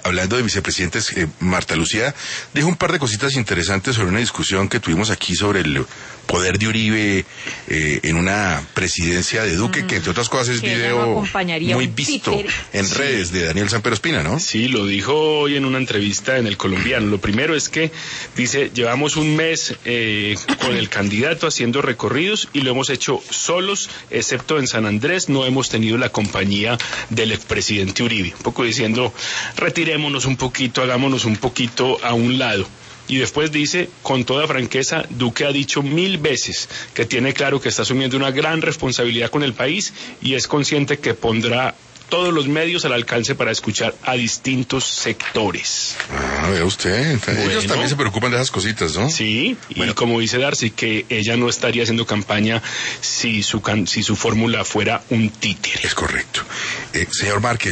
hablando de vicepresidentes, Marta Lucía dijo un par de cositas interesantes sobre una discusión que tuvimos aquí sobre el poder de Uribe en una presidencia de Duque, que entre otras cosas es video muy visto en redes de Daniel Samper Ospina, ¿no? Sí, lo dijo hoy en una entrevista en El Colombiano. Lo primero es que dice, llevamos un mes con el candidato haciendo recorridos y lo hemos hecho solos, excepto en San Andrés, no hemos tenido la compañía del expresidente Uribe. Un poco diciendo, retirémonos un poquito, hagámonos un poquito a un lado. Y después dice, con toda franqueza, Duque ha dicho 1000 veces que tiene claro que está asumiendo una gran responsabilidad con el país y es consciente que pondrá todos los medios al alcance para escuchar a distintos sectores. Ah, vea usted. Ellos también se preocupan de esas cositas, ¿no? Sí, y como dice Darcy, que ella no estaría haciendo campaña si su fórmula fuera un títere. Es correcto. Señor Márquez.